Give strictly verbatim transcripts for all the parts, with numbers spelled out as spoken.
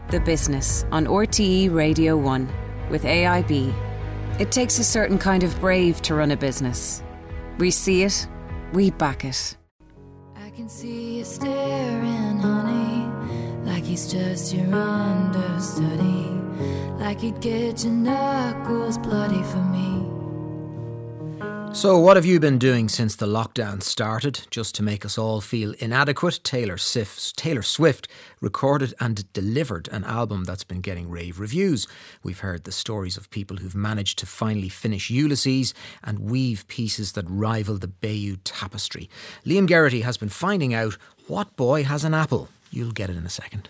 The Business on R T E Radio one with A I B. It takes a certain kind of brave to run a business. We see it, we back it. I can see you staring, honey, like he's just your understudy, like he'd get your knuckles bloody for me. So what have you been doing since the lockdown started? Just to make us all feel inadequate, Taylor Swift, Taylor Swift recorded and delivered an album that's been getting rave reviews. We've heard the stories of people who've managed to finally finish Ulysses and weave pieces that rival the Bayeux Tapestry. Liam Geraghty has been finding out what boy has an apple. You'll get it in a second.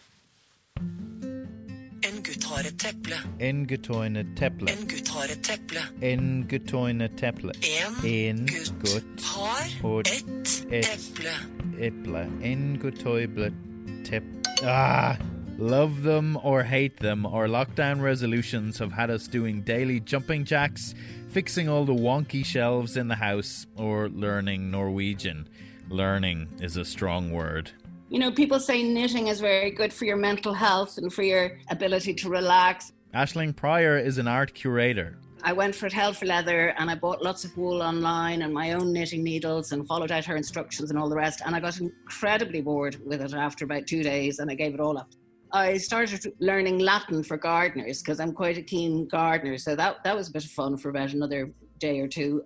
En gutt har et teple. En gutt har et teple. En gutt har et teple. En gutt har et teple. En gutt har et eple. Eple. En gutt har et teple. Ah! Love them or hate them, our lockdown resolutions have had us doing daily jumping jacks, fixing all the wonky shelves in the house, or learning Norwegian. Learning is a strong word. You know, people say knitting is very good for your mental health and for your ability to relax. Aisling Pryor is an art curator. I went for Hell for Leather and I bought lots of wool online and my own knitting needles and followed out her instructions and all the rest. And I got incredibly bored with it after about two days and I gave it all up. I started learning Latin for gardeners because I'm quite a keen gardener. So that, that was a bit of fun for about another day or two.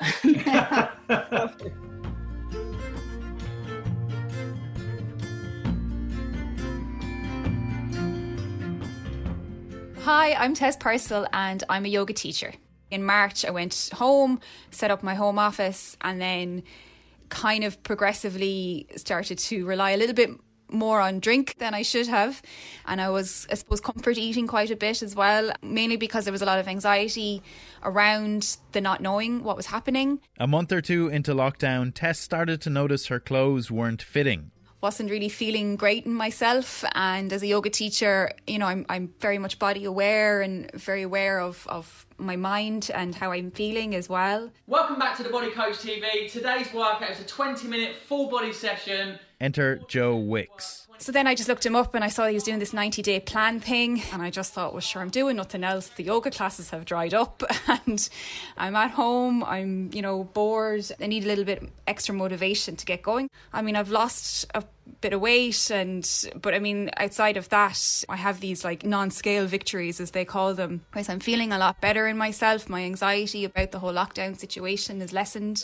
Hi, I'm Tess Purcell and I'm a yoga teacher. In March, I went home, set up my home office, and then kind of progressively started to rely a little bit more on drink than I should have. And I was, I suppose, comfort eating quite a bit as well, mainly because there was a lot of anxiety around the not knowing what was happening. A month or two into lockdown, Tess started to notice her clothes weren't fitting. Wasn't really feeling great in myself, and as a yoga teacher, you know, I'm I'm very much body aware and very aware of, of my mind and how I'm feeling as well. Welcome back to The Body Coach T V. Today's workout is a twenty minute full body session. Enter Joe Wicks. So then I just looked him up and I saw he was doing this ninety day plan thing, and I just thought, well, sure, I'm doing nothing else. The yoga classes have dried up and I'm at home, I'm, you know, bored. I need a little bit extra motivation to get going. I mean, I've lost a bit of weight, and but I mean, outside of that, I have these like non-scale victories, as they call them. Because I'm feeling a lot better in myself. My anxiety about the whole lockdown situation is lessened.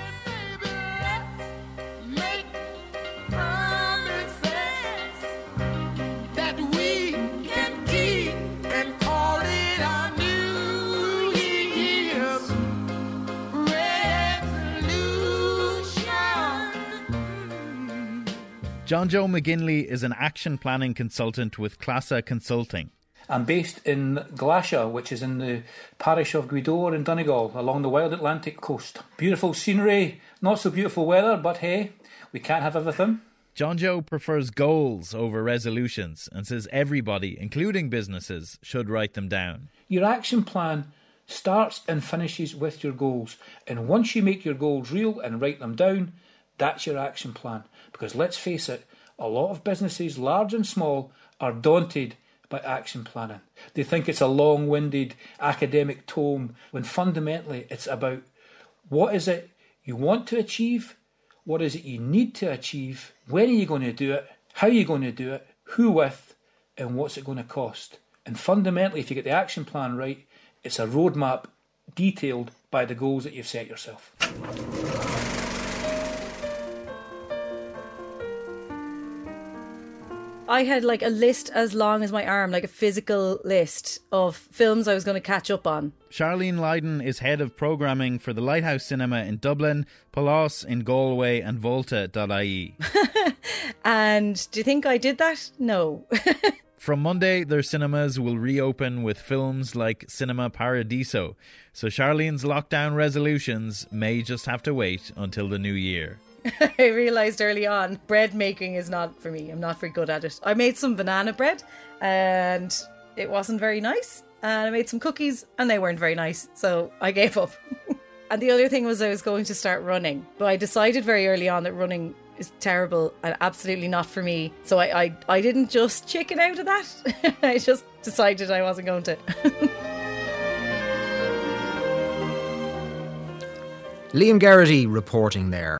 John Joe McGinley is an action planning consultant with Classa Consulting. I'm based in Glashau, which is in the parish of Gweedore in Donegal, along the wild Atlantic coast. Beautiful scenery, not so beautiful weather, but hey, we can't have everything. John Joe prefers goals over resolutions and says everybody, including businesses, should write them down. Your action plan starts and finishes with your goals. And once you make your goals real and write them down, that's your action plan. Because let's face it, a lot of businesses, large and small, are daunted by action planning. They think it's a long-winded academic tome, when fundamentally it's about what is it you want to achieve, what is it you need to achieve, when are you going to do it, how are you going to do it, who with, and what's it going to cost. And fundamentally, if you get the action plan right, it's a roadmap detailed by the goals that you've set yourself. I had like a list as long as my arm, like a physical list of films I was going to catch up on. Charlene Lydon is head of programming for the Lighthouse Cinema in Dublin, Palace in Galway and Volta dot I E. And do you think I did that? No. From Monday, their cinemas will reopen with films like Cinema Paradiso. So Charlene's lockdown resolutions may just have to wait until the new year. I realised early on, bread making is not for me. I'm not very good at it. I made some banana bread and it wasn't very nice. And I made some cookies and they weren't very nice. So I gave up. And the other thing was I was going to start running. But I decided very early on that running is terrible and absolutely not for me. So I, I, I didn't just chicken out of that. I just decided I wasn't going to. Liam Geraghty reporting there.